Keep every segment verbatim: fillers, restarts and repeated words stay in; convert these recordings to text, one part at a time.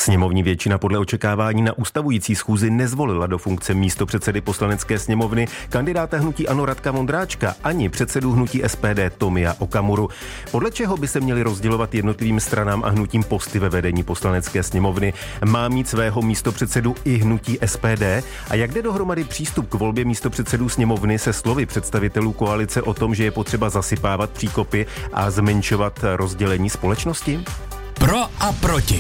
Sněmovní většina podle očekávání na ustavující schůzi nezvolila do funkce místopředsedy Poslanecké sněmovny kandidáta hnutí ANO Radka Vondráčka ani předsedu hnutí S P D Tomia Okamuru. Podle čeho by se měly rozdělovat jednotlivým stranám a hnutím posty ve vedení Poslanecké sněmovny? Má mít svého místopředsedu i hnutí S P D? A jak jde dohromady přístup k volbě místopředsedů sněmovny se slovy představitelů koalice o tom, že je potřeba zasypávat příkopy a zmenšovat rozdělení společnosti? Pro a proti.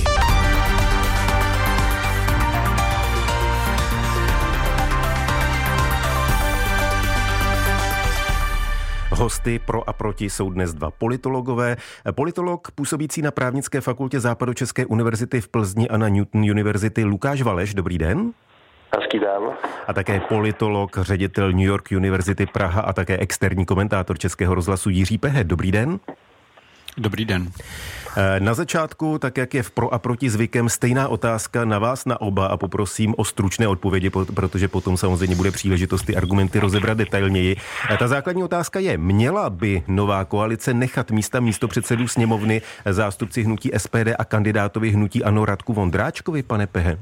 Hosty pro a proti jsou dnes dva politologové. Politolog působící na Právnické fakultě Západočeské univerzity v Plzni a na Newton University Lukáš Valeš. Dobrý den. Hezký den. A také politolog, ředitel New York University Praha a také externí komentátor Českého rozhlasu Jiří Pehet. Dobrý den. Dobrý den. Na začátku, tak jak je v pro a proti zvykem, stejná otázka na vás na oba a poprosím o stručné odpovědi, protože potom samozřejmě bude příležitost ty argumenty rozebrat detailněji. Ta základní otázka je, měla by nová koalice nechat místa místopředsedů sněmovny zástupci hnutí S P D a kandidátovi hnutí ANO Radku Vondráčkovi, pane Pehe?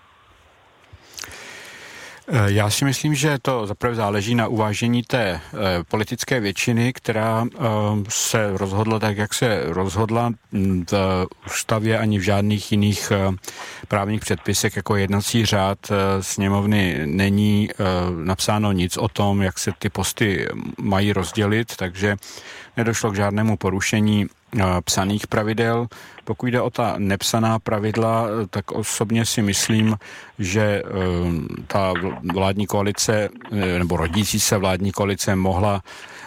Já si myslím, že to zaprvé záleží na uvážení té e, politické většiny, která e, se rozhodla tak, jak se rozhodla. V ústavě ani v žádných jiných e, právních předpisech jako jednací řád e, sněmovny není e, napsáno nic o tom, jak se ty posty mají rozdělit, takže nedošlo k žádnému porušení psaných pravidel. Pokud jde o ta nepsaná pravidla, tak osobně si myslím, že ta vládní koalice nebo rodící se vládní koalice mohla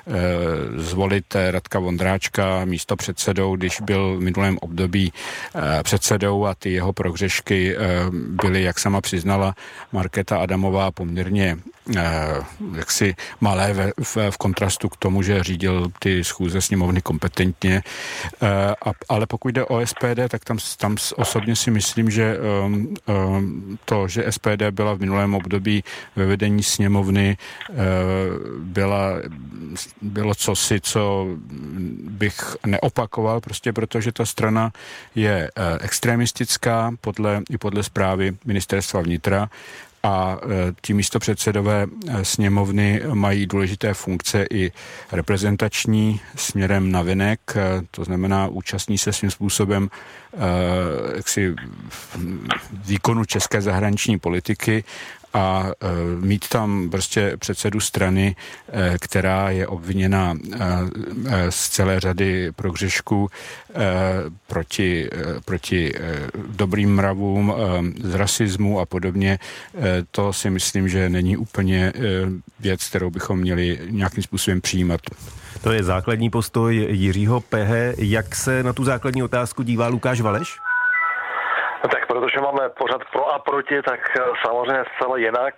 zvolit Radka Vondráčka místo předsedou, když byl v minulém období předsedou a ty jeho prohřešky byly, jak sama přiznala Markéta Adamová, poměrně jaksi malé v, v, v kontrastu k tomu, že řídil ty schůze sněmovny kompetentně. A, ale pokud jde o S P D, tak tam, tam osobně si myslím, že um, um, to, že S P D byla v minulém období ve vedení sněmovny, uh, byla, bylo cosi, co bych neopakoval, prostě protože ta strana je uh, extremistická podle, i podle zprávy ministerstva vnitra, a ti místopředsedové sněmovny mají důležité funkce i reprezentační směrem navenek, to znamená účastní se svým způsobem jaksi výkonu české zahraniční politiky a e, mít tam prostě předsedu strany, e, která je obviněna e, e, z celé řady prohřešků e, proti, e, proti e, dobrým mravům, e, z rasismu a podobně, e, to si myslím, že není úplně e, věc, kterou bychom měli nějakým způsobem přijímat. To je základní postoj Jiřího Pehe. Jak se na tu základní otázku dívá Lukáš Valeš? Tak protože máme pořád pro a proti, tak samozřejmě zcela jinak.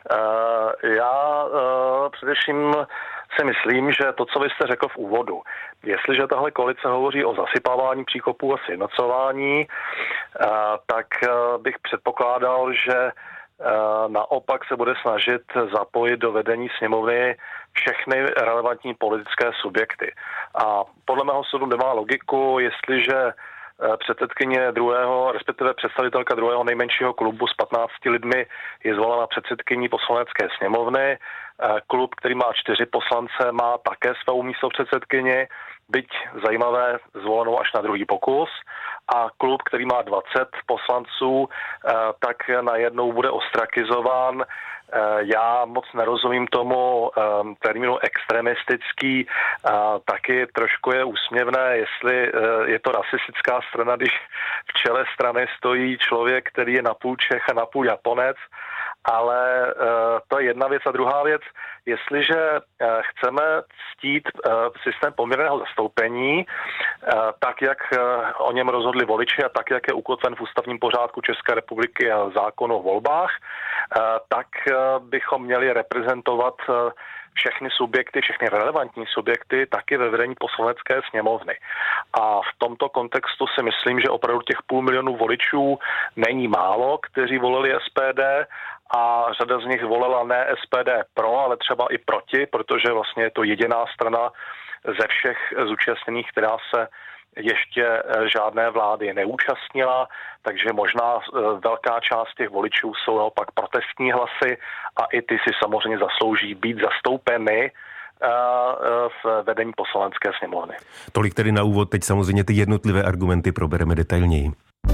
Já především si myslím, že to, co vy jste řekl v úvodu, jestliže tahle koalice hovoří o zasypávání příkopů a sjednocování, tak bych předpokládal, že naopak se bude snažit zapojit do vedení sněmovny všechny relevantní politické subjekty. A podle mého soudu nemá logiku, jestliže předsedkyně druhého, respektive představitelka druhého nejmenšího klubu s patnácti lidmi je zvolena předsedkyní Poslanecké sněmovny. Klub, který má čtyři poslance, má také svou místopředsedkyni, byť zajímavé, zvolenou až na druhý pokus. A klub, který má dvacet poslanců, tak najednou bude ostrakizován. Já moc nerozumím tomu termínu extremistický, taky trošku je úsměvné, jestli je to rasistická strana, když v čele strany stojí člověk, který je napůl Čech a napůl Japonec, ale to je jedna věc. A druhá věc, jestliže chceme ctít systém poměrného zastoupení, tak jak o něm rozhodli voliči a tak jak je ukotven v ústavním pořádku České republiky a zákonu o volbách, tak bychom měli reprezentovat všechny subjekty, všechny relevantní subjekty taky ve vedení Poslanecké sněmovny. A v tomto kontextu si myslím, že opravdu těch půl milionu voličů není málo, kteří volili S P D a řada z nich volila ne S P D pro, ale třeba i proti, protože vlastně je to jediná strana ze všech zúčastněných, která se ještě žádné vlády neúčastnila, takže možná velká část těch voličů jsou naopak protestní hlasy a i ty si samozřejmě zaslouží být zastoupeny v vedení Poslanecké sněmovny. Tolik tedy na úvod, teď samozřejmě ty jednotlivé argumenty probereme detailněji.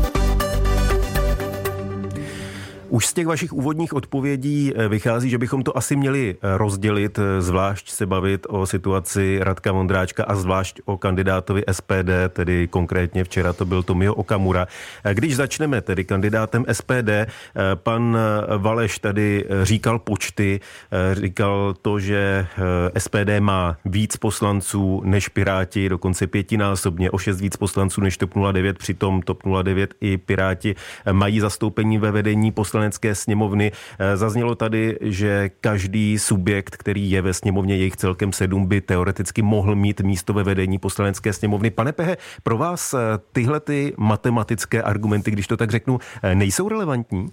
Už z těch vašich úvodních odpovědí vychází, že bychom to asi měli rozdělit, zvlášť se bavit o situaci Radka Vondráčka a zvlášť o kandidátovi S P D, tedy konkrétně včera to byl Tomio Okamura. Když začneme tedy kandidátem S P D, pan Valeš tady říkal počty, říkal to, že S P D má víc poslanců než Piráti, dokonce pětinásobně, o šest víc poslanců než TOP nula devět, přitom TOP nula devět i Piráti mají zastoupení ve vedení Poslanecké sněmovny. Zaznělo tady, že každý subjekt, který je ve sněmovně, jejich celkem sedm, by teoreticky mohl mít místo ve vedení Poslanecké sněmovny. Pane Pehe, pro vás tyhle ty matematické argumenty, když to tak řeknu, nejsou relevantní?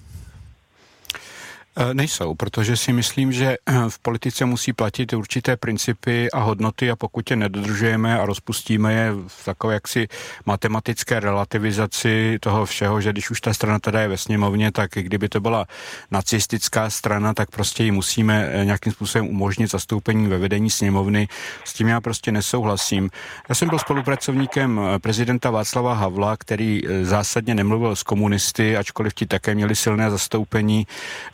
Nejsou, protože si myslím, že v politice musí platit určité principy a hodnoty a pokud je nedodržujeme a rozpustíme je v takové jaksi matematické relativizaci toho všeho, že když už ta strana teda je ve sněmovně, tak kdyby to byla nacistická strana, tak prostě ji musíme nějakým způsobem umožnit zastoupení ve vedení sněmovny. S tím já prostě nesouhlasím. Já jsem byl spolupracovníkem prezidenta Václava Havla, který zásadně nemluvil s komunisty, ačkoliv ti také měli silné zastoupení.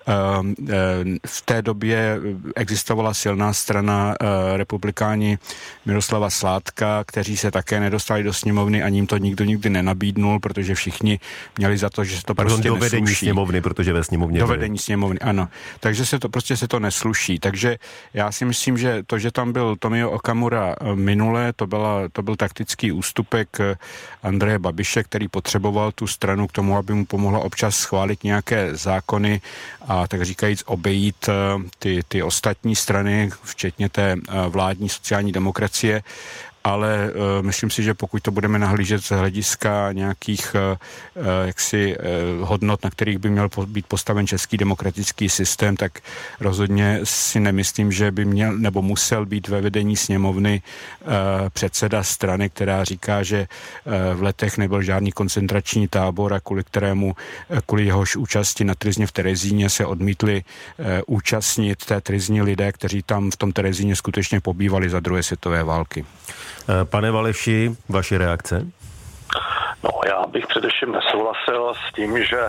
V té době existovala silná strana republikáni Miroslava Sládka, kteří se také nedostali do sněmovny, ani jim to nikdo nikdy nenabídnul, protože všichni měli za to, že se to Pardon, prostě do vedení nesluší. Sněmovny, protože ve sněmovně. Do vedení sněmovny, ano. Takže se to prostě se to nesluší. Takže já si myslím, že to, že tam byl Tomio Okamura minule, to, byla, to byl taktický ústupek Andreje Babiše, který potřeboval tu stranu k tomu, aby mu pomohla občas schválit nějaké zákony a tak říkajíc obejít ty, ty ostatní strany, včetně té vládní sociální demokracie, ale uh, myslím si, že pokud to budeme nahlížet z hlediska nějakých uh, jaksi uh, hodnot, na kterých by měl být postaven český demokratický systém, tak rozhodně si nemyslím, že by měl nebo musel být ve vedení sněmovny uh, předseda strany, která říká, že uh, v Letech nebyl žádný koncentrační tábor a kvůli kterému, uh, kvůli jehož účasti na tryzně v Terezíně se odmítli uh, účastnit té tryzni lidé, kteří tam v tom Terezíně skutečně pobývali za druhé světové války. Pane Valeši, vaše reakce? No, já bych především nesouhlasil s tím, že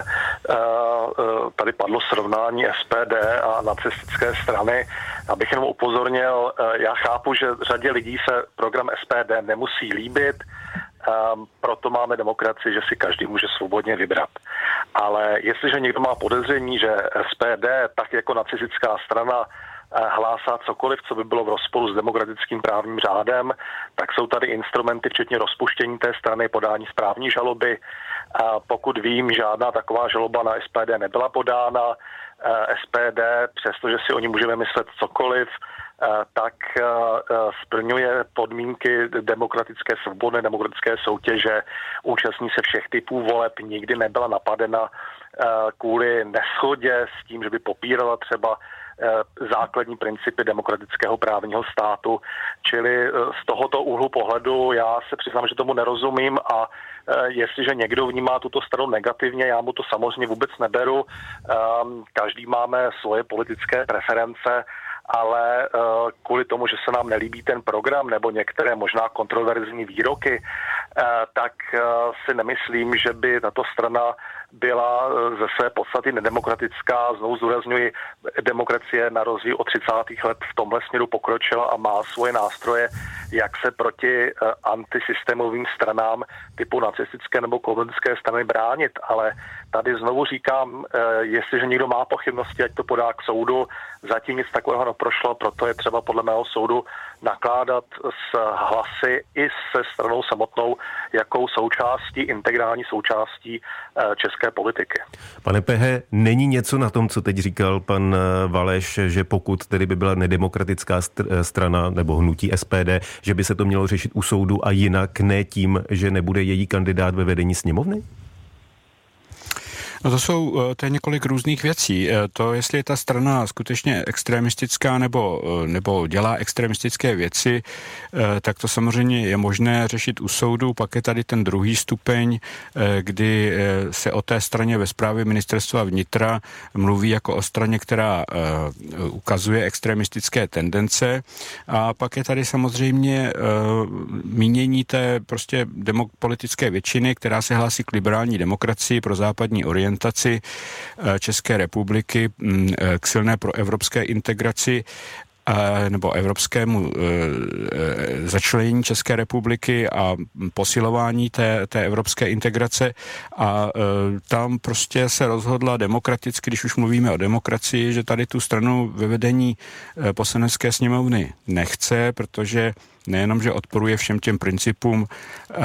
uh, tady padlo srovnání S P D a nacistické strany. Abych jenom upozornil, uh, já chápu, že řadě lidí se program S P D nemusí líbit, um, proto máme demokracii, že si každý může svobodně vybrat. Ale jestliže někdo má podezření, že S P D, tak jako nacistická strana, hlásá cokoliv, co by bylo v rozporu s demokratickým právním řádem, tak jsou tady instrumenty, včetně rozpuštění té strany, podání správní žaloby. A pokud vím, žádná taková žaloba na S P D nebyla podána. S P D, přestože si o ní můžeme myslet cokoliv, tak splňuje podmínky demokratické svobody, demokratické soutěže, účastní se všech typů voleb, nikdy nebyla napadena kvůli neshodě s tím, že by popírala třeba základní principy demokratického právního státu. Čili z tohoto úhlu pohledu já se přiznám, že tomu nerozumím a jestliže někdo vnímá tuto stranu negativně, já mu to samozřejmě vůbec neberu. Každý máme svoje politické preference, ale kvůli tomu, že se nám nelíbí ten program nebo některé možná kontroverzní výroky, tak si nemyslím, že by tato strana byla ze své podstaty nedemokratická. Znovu zdůrazňuji, demokracie na rozdíl od třicátých let v tomhle směru pokročila a má svoje nástroje, jak se proti antisystémovým stranám typu nacistické nebo komunistické strany bránit. Ale tady znovu říkám, jestliže někdo má pochybnosti, ať to podá k soudu. Zatím nic takového neprošlo, proto je třeba podle mého soudu nakládat s hlasy i se stranou samotnou, jakou součástí, integrální součástí české politiky. Pane Pehe, není něco na tom, co teď říkal pan Valeš, že pokud tedy by byla nedemokratická strana nebo hnutí S P D, že by se to mělo řešit u soudu a jinak ne tím, že nebude její kandidát ve vedení sněmovny? No to jsou, to je několik různých věcí. To, jestli je ta strana skutečně extremistická nebo, nebo dělá extremistické věci, tak to samozřejmě je možné řešit u soudu. Pak je tady ten druhý stupeň, kdy se o té straně ve správě ministerstva vnitra mluví jako o straně, která ukazuje extremistické tendence. A pak je tady samozřejmě mínění té prostě demo- politické většiny, která se hlásí k liberální demokracii pro západní orientaci České republiky, k silné proevropské integraci nebo evropskému začlenění České republiky a posilování té, té evropské integrace a tam prostě se rozhodla demokraticky, když už mluvíme o demokracii, že tady tu stranu ve vedení Poslanecké sněmovny nechce, protože nejenom, že odporuje všem těm principům uh, uh,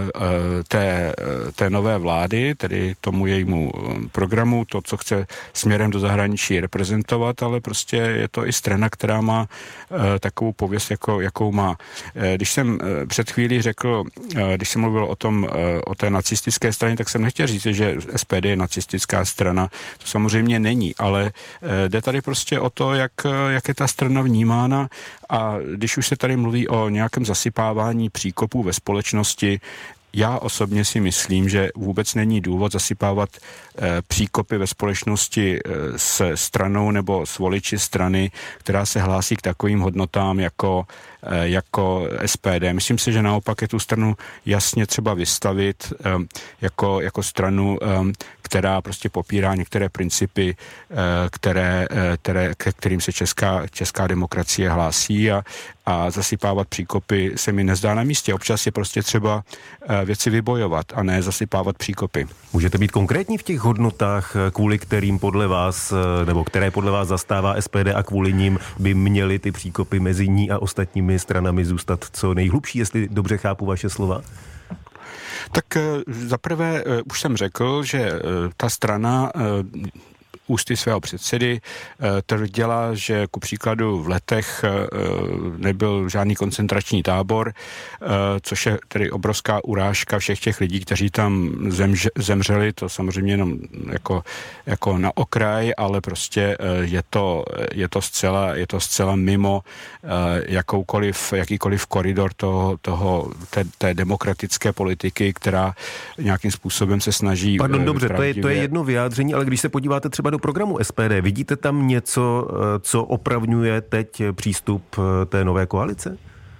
té, té nové vlády, tedy tomu jejímu programu, to, co chce směrem do zahraničí reprezentovat, ale prostě je to i strana, která má uh, takovou pověst, jako, jakou má. Uh, když jsem uh, před chvílí řekl, uh, když jsem mluvil o tom, uh, o té nacistické straně, tak jsem nechtěl říct, že S P D je nacistická strana. To samozřejmě není, ale uh, jde tady prostě o to, jak, jak je ta strana vnímána a když už se tady mluví o nějakém zasypávání příkopů ve společnosti, já osobně si myslím, že vůbec není důvod zasypávat e, příkopy ve společnosti e, s stranou nebo s voliči strany, která se hlásí k takovým hodnotám jako, e, jako S P D. Myslím si, že naopak je tu stranu jasně třeba vystavit e, jako, jako stranu, e, která prostě popírá některé principy, e, které, e, které, ke kterým se česká, česká demokracie hlásí a, a zasypávat příkopy se mi nezdá na místě. Občas je prostě třeba e, věci vybojovat a ne zasypávat příkopy. Můžete být konkrétní v těch hodnotách, kvůli kterým podle vás, nebo které podle vás zastává S P D a kvůli ním by měly ty příkopy mezi ní a ostatními stranami zůstat co nejhlubší, jestli dobře chápu vaše slova? Tak zaprvé už jsem řekl, že ta strana ústy svého předsedy tvrdila, že ku příkladu v Letech nebyl žádný koncentrační tábor, což je tedy obrovská urážka všech těch lidí, kteří tam zemře, zemřeli, to samozřejmě jenom jako, jako na okraj, ale prostě je to, je to zcela, je to zcela mimo jakoukoliv, jakýkoliv koridor toho, toho té, té demokratické politiky, která nějakým způsobem se snaží... Pardon, dobře, to je, to je jedno vyjádření, ale když se podíváte třeba do programu S P D, vidíte tam něco, co opravňuje teď přístup té nové koalice?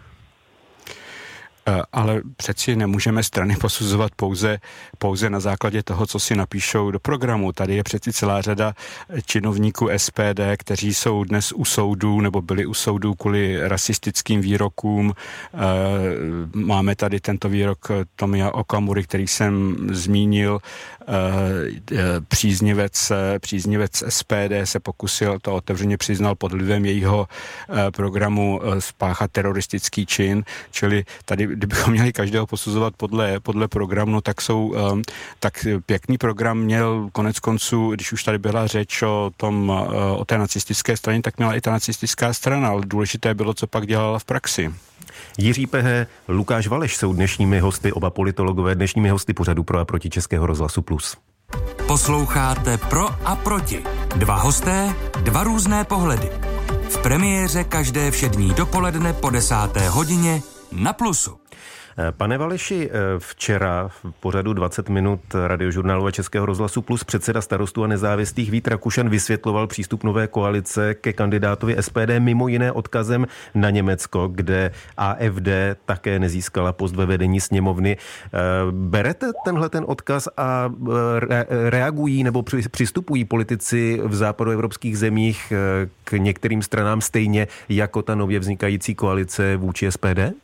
Ale přeci nemůžeme strany posuzovat pouze, pouze na základě toho, co si napíšou do programu. Tady je přeci celá řada činovníků S P D, kteří jsou dnes u soudů nebo byli u soudů kvůli rasistickým výrokům. Máme tady tento výrok Tomia Okamury, který jsem zmínil. Příznivec, příznivec S P D se pokusil, to otevřeně přiznal, pod vlivem jejího programu spáchat teroristický čin, čili tady kdybychom měli každého posuzovat podle, podle programu, tak jsou, tak pěkný program měl konec konců, když už tady byla řeč o tom, o té nacistické straně, tak měla i ta nacistická strana, ale důležité bylo, co pak dělala v praxi. Jiří Pehe, Lukáš Valeš jsou dnešními hosty, oba politologové, dnešními hosty pořadu Pro a proti Českého rozhlasu Plus. Posloucháte Pro a proti. Dva hosté, dva různé pohledy. V premiéře každé všední dopoledne po desáté hodině na Plusu. Pane Valeši, včera v pořadu dvacet minut radiožurnálu a Českého rozhlasu Plus předseda Starostů a nezávislých Vít Rakušan vysvětloval přístup nové koalice ke kandidátovi S P D mimo jiné odkazem na Německo, kde A F D také nezískala post ve vedení sněmovny. Berete tenhle ten odkaz a reagují nebo přistupují politici v západoevropských zemích k některým stranám stejně jako ta nově vznikající koalice vůči S P D?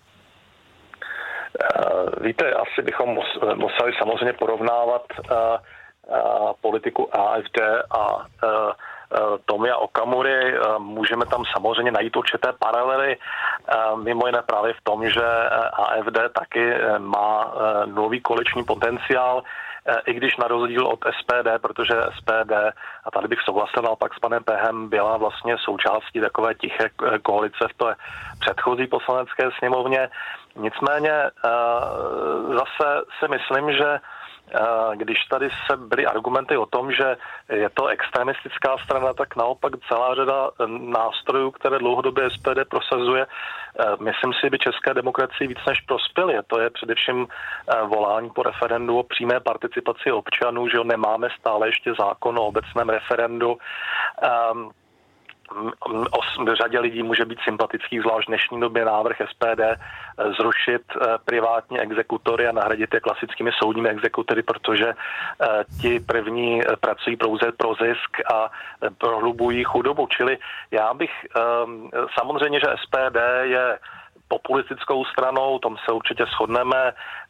Víte, asi bychom museli samozřejmě porovnávat uh, uh, politiku A F D a uh, uh, Tomia Okamury. Uh, můžeme tam samozřejmě najít určité paralely, uh, mimo jiné právě v tom, že A F D taky má uh, nový koaliční potenciál, uh, i když na rozdíl od S P D, protože S P D, a tady bych souhlasil naopak s panem Pehem, byla vlastně součástí takové tiché koalice v té předchozí poslanecké sněmovně. Nicméně zase si myslím, že když tady se byly argumenty o tom, že je to extremistická strana, tak naopak celá řada nástrojů, které dlouhodobě S P D prosazuje, myslím si, by české demokracii víc než prospěly. To je především volání po referendu o přímé participaci občanů, že nemáme stále ještě zákon o obecném referendu. O řadě lidí může být sympatický, zvlášť v dnešní době návrh S P D zrušit privátní exekutory a nahradit je klasickými soudními exekutory, protože ti první pracují pouze pro zisk a prohlubují chudobu. Čili já bych samozřejmě, že S P D je populistickou stranou, tom se určitě shodneme,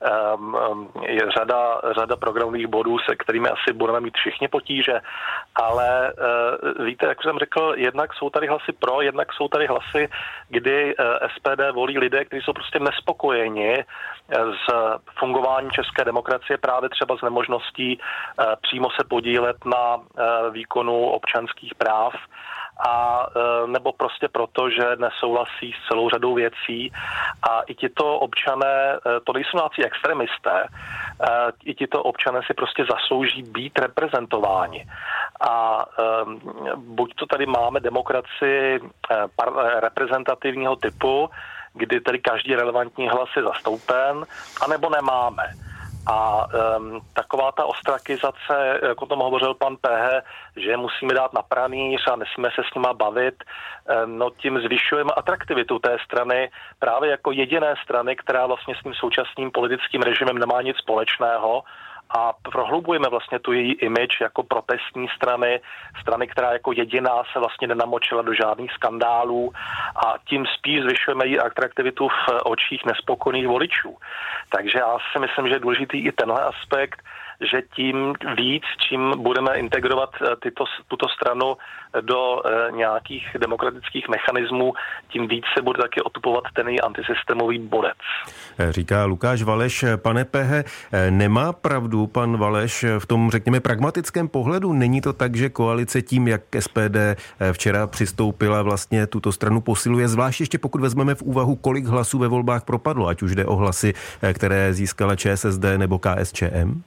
je řada, řada programových bodů, se kterými asi budeme mít všichni potíže, ale víte, jak jsem řekl, jednak jsou tady hlasy pro, jednak jsou tady hlasy, kdy S P D volí lidé, kteří jsou prostě nespokojeni s fungováním české demokracie, právě třeba s nemožností přímo se podílet na výkonu občanských práv, a nebo prostě proto, že nesouhlasí s celou řadou věcí a i tito občané, to nejsou nějací extremisté, i tito občané si prostě zaslouží být reprezentováni. A buď to tady máme demokracii reprezentativního typu, kdy tedy každý relevantní hlas je zastoupen, anebo nemáme. A um, taková ta ostrakizace, jak o tom hovořil pan Péhe, že musíme dát na pranýř a nesmíme se s nima bavit, um, no tím zvyšujeme atraktivitu té strany právě jako jediné strany, která vlastně s tím současným politickým režimem nemá nic společného, a prohlubujeme vlastně tu její image jako protestní strany, strany, která jako jediná se vlastně nenamočila do žádných skandálů a tím spíš zvyšujeme její atraktivitu v očích nespokojených voličů. Takže já si myslím, že je důležitý i tenhle aspekt, že tím víc, čím budeme integrovat tyto, tuto stranu do e, nějakých demokratických mechanismů, tím víc se bude taky otupovat ten její antisystémový bodec. Říká Lukáš Valeš. Pane Péhe, nemá pravdu pan Valeš v tom, řekněme, pragmatickém pohledu? Není to tak, že koalice tím, jak S P D včera přistoupila, vlastně tuto stranu posiluje, zvlášť ještě pokud vezmeme v úvahu, kolik hlasů ve volbách propadlo, ať už jde o hlasy, které získala Č S S D nebo K S Č M?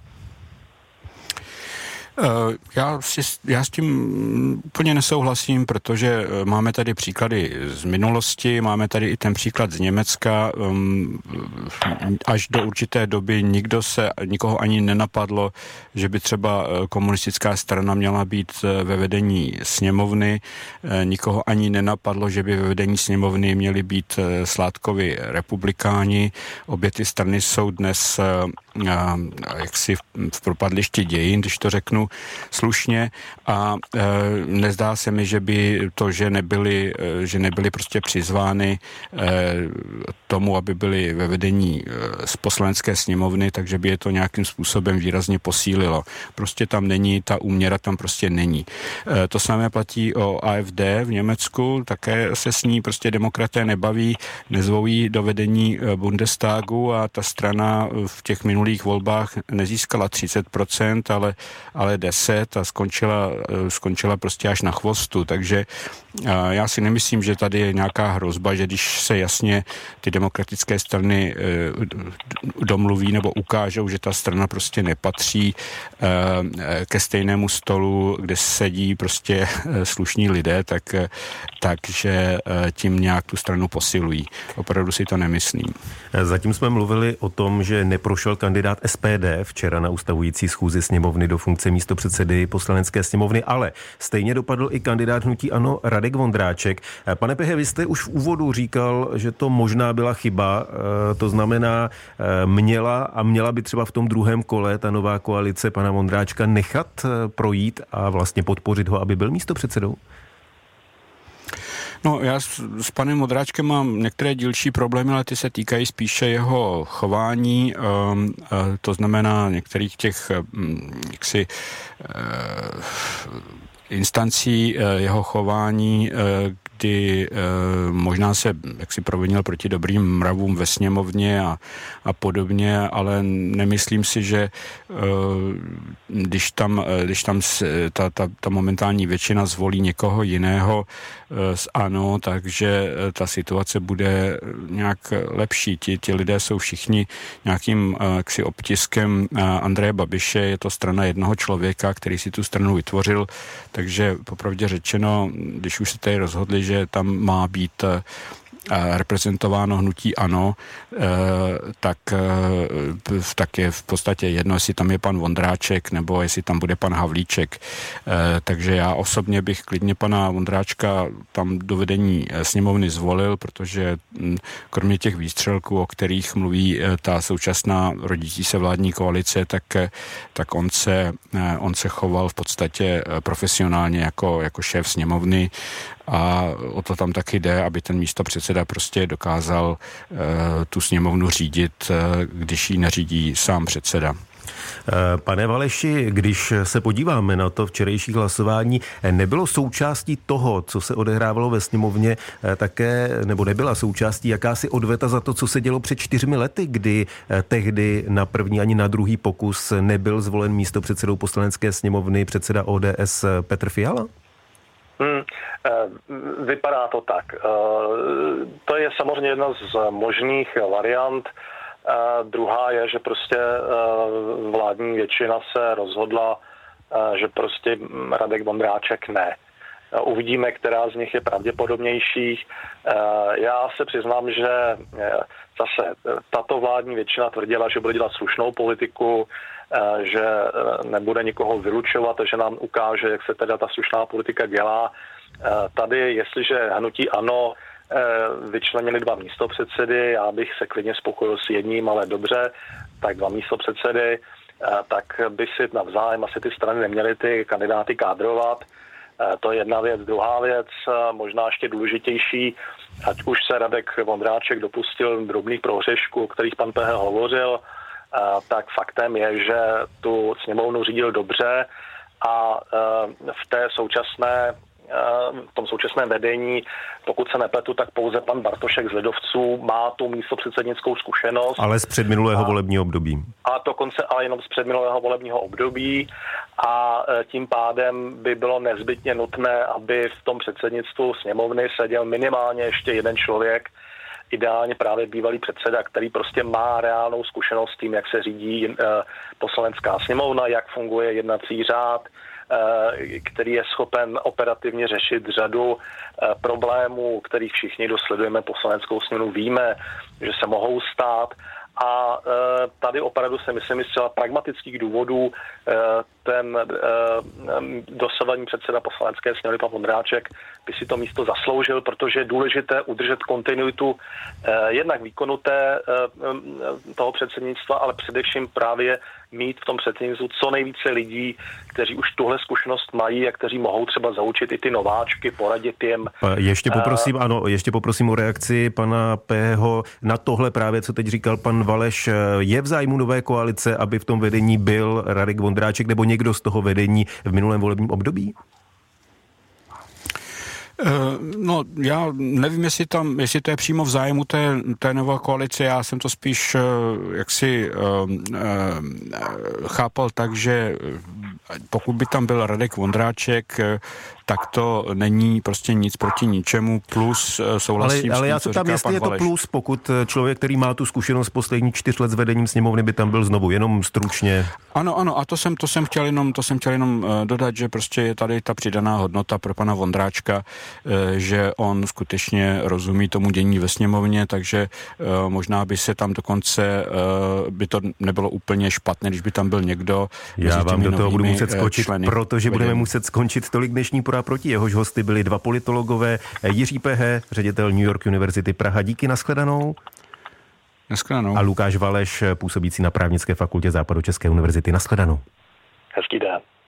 Já, si, já s tím úplně nesouhlasím, protože máme tady příklady z minulosti, máme tady i ten příklad z Německa. Až do určité doby nikdo se, nikoho ani nenapadlo, že by třeba komunistická strana měla být ve vedení sněmovny. Nikoho ani nenapadlo, že by ve vedení sněmovny měli být Sládkovi republikáni. Obě ty strany jsou dnes jaksi v propadlišti dějin, když to řeknu slušně, a e, nezdá se mi, že by to, že nebyly, e, že nebyly prostě přizvány e, tomu, aby byly ve vedení e, z poslanecké sněmovny, takže by je to nějakým způsobem výrazně posílilo. Prostě tam není, ta úměra tam prostě není. E, to samé platí o A F D v Německu, také se s ní prostě demokraté nebaví, nezvou jí do vedení Bundestagu a ta strana v těch minulých volbách nezískala třicet procent, ale, ale deset a skončila, skončila prostě až na chvostu. Takže já si nemyslím, že tady je nějaká hrozba, že když se jasně ty demokratické strany domluví nebo ukážou, že ta strana prostě nepatří ke stejnému stolu, kde sedí prostě slušní lidé, tak, takže tím nějak tu stranu posilují. Opravdu si to nemyslím. Zatím jsme mluvili o tom, že neprošel kandidát S P D včera na ustavující schůzi sněmovny do funkce místopředsedy poslanecké sněmovny, ale stejně dopadl i kandidát hnutí ANO Radek Vondráček. Pane Péhe, vy jste už v úvodu říkal, že to možná byla chyba, to znamená měla a měla by třeba v tom druhém kole ta nová koalice pana Vondráčka nechat projít a vlastně podpořit ho, aby byl místopředsedou? No, já s, s panem Vondráčkem mám některé dílčí problémy, ale ty se týkají spíše jeho chování, um, uh, to znamená některých těch um, jaksi uh, instancí uh, jeho chování, uh, ty možná se jaksi provinil proti dobrým mravům ve sněmovně a, a podobně, ale nemyslím si, že když tam, když tam ta, ta, ta momentální většina zvolí někoho jiného z ANO, takže ta situace bude nějak lepší. Ti, ti lidé jsou všichni nějakým jaksi obtiskem Andreje Babiše, je to strana jednoho člověka, který si tu stranu vytvořil, takže popravdě řečeno, když už se tady rozhodli, že tam má být reprezentováno hnutí ANO, tak, tak je v podstatě jedno, jestli tam je pan Vondráček nebo jestli tam bude pan Havlíček. Takže já osobně bych klidně pana Vondráčka tam do vedení sněmovny zvolil, protože kromě těch výstřelků, o kterých mluví ta současná rodící se vládní koalice, tak, tak on, se, on se choval v podstatě profesionálně jako, jako šéf sněmovny a o to tam taky jde, aby ten místopředseda prostě dokázal uh, tu sněmovnu řídit, uh, když ji neřídí sám předseda. Pane Valeši, když se podíváme na to včerejší hlasování, nebylo součástí toho, co se odehrávalo ve sněmovně, také, nebo nebyla součástí jakási odveta za to, co se dělo před čtyřmi lety, kdy tehdy na první ani na druhý pokus nebyl zvolen místopředsedou poslanecké sněmovny předseda O D S Petr Fiala? Hmm, vypadá to tak. To je samozřejmě jedna z možných variant. Druhá je, že prostě vládní většina se rozhodla, že prostě Radek Vondráček ne. Uvidíme, která z nich je pravděpodobnější. Já se přiznám, že zase tato vládní většina tvrdila, že bude dělat slušnou politiku, že nebude nikoho vylučovat, že nám ukáže, jak se teda ta slušná politika dělá. Tady, jestliže hnutí ANO vyčlenili dva místopředsedy, já bych se klidně spokojil s jedním, ale dobře, tak dva místopředsedy, tak by si navzájem asi ty strany neměly ty kandidáty kádrovat. To je jedna věc. Druhá věc, možná ještě důležitější, ať už se Radek Vondráček dopustil drobných prohřešků, o kterých pan P H hovořil, tak faktem je, že tu sněmovnu řídil dobře a v té současné v tom současném vedení, pokud se nepletu, tak pouze pan Bartošek z Lidovců má tu místopředsednickou zkušenost. Ale z předminulého a, volebního období. A dokonce ale jenom z předminulého volebního období a tím pádem by bylo nezbytně nutné, aby v tom předsednictvu sněmovny seděl minimálně ještě jeden člověk, ideálně právě bývalý předseda, který prostě má reálnou zkušenost s tím, jak se řídí poslanecká sněmovna, jak funguje jednací řád, který je schopen operativně řešit řadu problémů, kterých všichni dosledujeme poslaneckou sněmovnu, víme, že se mohou stát. A tady opravdu se myslím, z zcela pragmatických důvodů ten dosavadní předseda poslanecké sněmovny pan Vondráček by si to místo zasloužil, protože je důležité udržet kontinuitu jednak výkonu té, toho předsednictva, ale především právě mít v tom předsednictvu co nejvíce lidí, kteří už tuhle zkušenost mají a kteří mohou třeba zaučit i ty nováčky, poradit jim. Ještě poprosím, uh, ano, ještě poprosím o reakci pana P.ho na tohle právě, co teď říkal pan Valeš. Je v zájmu nové koalice, aby v tom vedení byl Radek Vondráček nebo někdo z toho vedení v minulém volebním období? No, já nevím, jestli tam, jestli to je přímo v zájmu té, té nové koalice, já jsem to spíš jaksi uh, uh, chápal tak, že pokud by tam byl Radek Vondráček, tak to není prostě nic proti ničemu, plus souhlasím ale, ale s tím, já se tam, jestli je to Valeš. Plus, pokud člověk, který má tu zkušenost posledních čtyř let s vedením sněmovny, by tam byl znovu, jenom stručně. Ano, ano, a to jsem, to jsem chtěl jenom, to jsem chtěl jenom dodat, že prostě je tady ta přidaná hodnota pro pana Vondráčka, že on skutečně rozumí tomu dění ve sněmovně, takže možná by se tam dokonce, by to nebylo úplně špatné, když by tam byl někdo. Já vám do toho budu muset skočit, členy, protože budeme vedení. muset skončit tolik dnešní Pro a proti. Jehož hosty byli dva politologové, Jiří P H, ředitel New York University Praha. Díky, nashledanou. Nashledanou. A Lukáš Valeš, působící na Právnické fakultě Západočeské univerzity. Nashledanou. Hezký den.